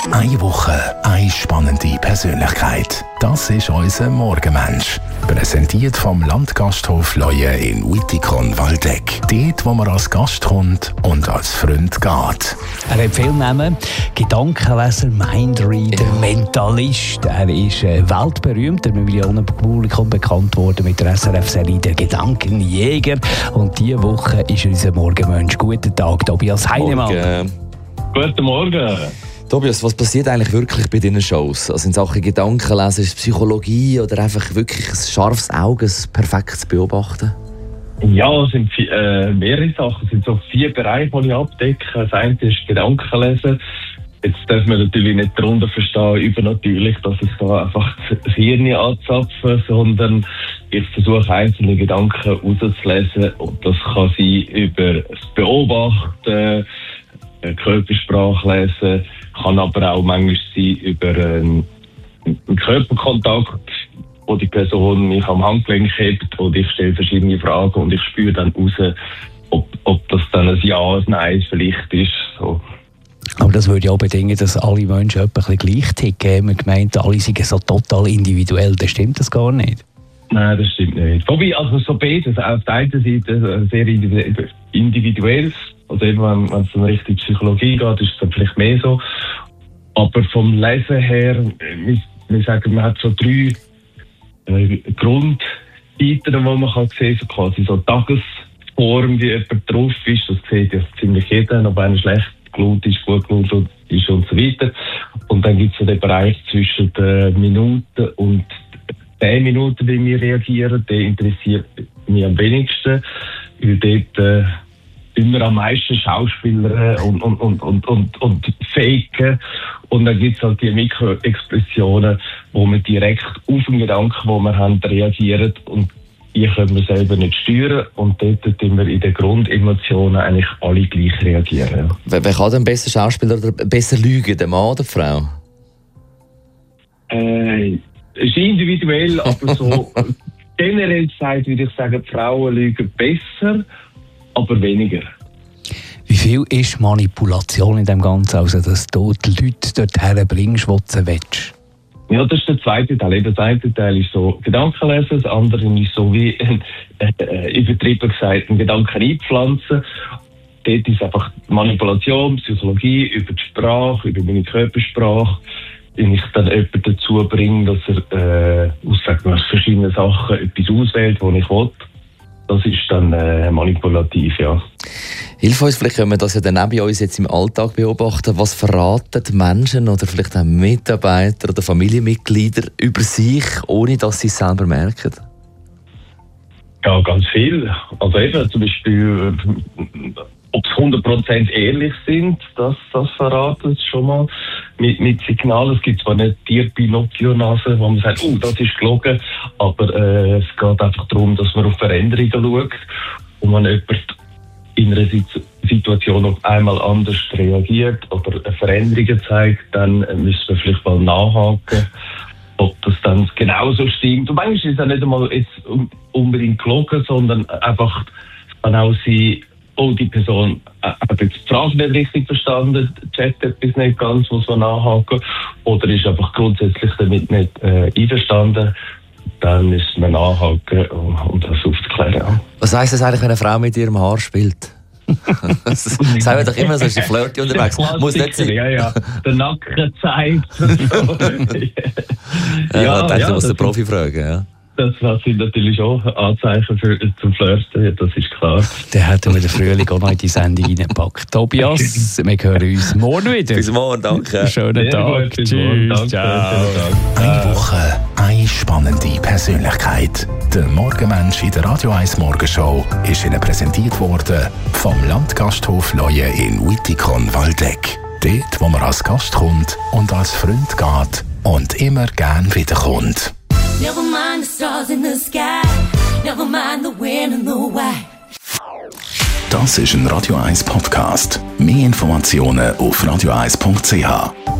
Eine Woche, eine spannende Persönlichkeit. Das ist unser Morgenmensch. Präsentiert vom Landgasthof Leue in Wittikon-Waldeck. Dort, wo man als Gast kommt und als Freund geht. Er hat viele Namen. Gedankenleser, Mindreader, Mentalist. Er ist weltberühmt, der Millionenpublikum bekannt worden mit der SRF-Serie «Der Gedankenjäger». Und diese Woche ist unser Morgenmensch. Guten Tag, Tobias Heinemann. Guten Morgen. Tobias, was passiert eigentlich wirklich bei deinen Shows? Also in Sachen Gedankenlesen, ist es Psychologie oder einfach wirklich ein scharfes Auge, ein perfektes Beobachten? Ja, es sind mehrere Sachen. Es sind so 4 Bereiche, die ich abdecke. Das eine ist Gedankenlesen. Jetzt darf man natürlich nicht darunter verstehen, übernatürlich, dass ich da einfach das Hirn anzapfe, sondern ich versuche einzelne Gedanken rauszulesen. Und das kann sein über das Beobachten, Körpersprache lesen, kann aber auch manchmal sein über einen Körperkontakt, wo die Person mich am Handgelenk hebt und ich stelle verschiedene Fragen und ich spüre dann raus, ob das dann ein Ja, ein Nein vielleicht ist. So. Aber das würde ja auch bedingen, dass alle Menschen etwa ein bisschen gleich ticken. Man meint, alle sind so total individuell. Das stimmt das gar nicht? Nein, das stimmt nicht. Wobei, also so beides. Auf der einen Seite sehr individuell. Also eben, wenn es dann Richtung Psychologie geht, ist es dann vielleicht mehr so. Aber vom Lesen her, wir sagen, man hat so 3 Grundseiten, die man kann sehen kann. So quasi so Tagesform, wie jemand drauf ist. Das sieht ja ziemlich jeder, ob einer schlecht gelohnt ist, gut gelohnt ist und so weiter. Und dann gibt es so den Bereich zwischen den Minuten und 10 Minuten, wie wir reagieren. Der interessiert mich am wenigsten, weil dort immer am meisten Schauspieler und faken. Und dann gibt es halt die Mikroexpressionen, wo man direkt auf den Gedanken, den wir haben, reagieren. Und die können wir selber nicht steuern. Und dort tun wir in den Grundemotionen eigentlich alle gleich reagieren. Wer kann denn besser Schauspieler oder besser lügen, der Mann oder die Frau? Es ist individuell, aber so generell gesagt würde ich sagen, Frauen lügen besser, aber weniger. Wie viel ist Manipulation in dem Ganzen, also dass du die Leute dorthin bringst, wo du willst? Ja, das ist der zweite Teil. Der zweite Teil ist so Gedankenlesen, das andere ist so wie übertrieben gesagt, einen Gedanken einpflanzen. Dort ist einfach Manipulation, Psychologie, über die Sprache, über meine Körpersprache, wenn ich dann jemanden dazu bringe, dass er aus verschiedenen Sachen etwas auswählt, was ich will. Das ist dann manipulativ, ja. Hilf uns, vielleicht können wir das ja dann auch bei uns jetzt im Alltag beobachten. Was verraten die Menschen oder vielleicht auch Mitarbeiter oder Familienmitglieder über sich, ohne dass sie es selber merken? Ja, ganz viel. Also eben zum Beispiel, ob es 100% ehrlich sind, das verraten sie schon mal. Mit Signalen, es gibt zwar nicht die Pinocchio-Nase, wo man sagt, das ist gelogen, aber es geht einfach darum, dass man auf Veränderungen schaut und man jemand in einer Situation auf einmal anders reagiert oder Veränderungen zeigt, dann müssen wir vielleicht mal nachhaken, ob das dann genauso stimmt. Und manchmal ist es auch nicht einmal jetzt unbedingt gelogen, sondern einfach kann auch sein, die Person hat jetzt die Frage nicht richtig verstanden, checkt etwas nicht ganz, muss man nachhaken, oder ist einfach grundsätzlich damit nicht einverstanden, dann müssen wir nachhaken und das aufzuklären. Was heisst das eigentlich, wenn eine Frau mit ihrem Haar spielt? Sagen wir doch immer, so ist die Flirty unterwegs. Muss nicht sein. Ja, der Nacken zeigt. Ich muss den Profi fragen, ja. Das sind natürlich auch Anzeichen zum Flirten, das ist klar. Dann hätten wir den Frühling auch noch in die Sendung reingepackt. Tobias, wir hören uns morgen wieder. Bis morgen, danke. Schönen Tag. Tschüss. Ciao. Eine Woche, eine spannende Persönlichkeit. Der Morgenmensch in der Radio 1 Morgenshow ist Ihnen präsentiert worden vom Landgasthof Leue in Wittikon-Waldeck. Dort, wo man als Gast kommt und als Freund geht und immer gern wiederkommt. Never mind the stars in the sky. Never mind the wind and the why. Das ist ein Radio 1 Podcast. Mehr Informationen auf radio1.ch.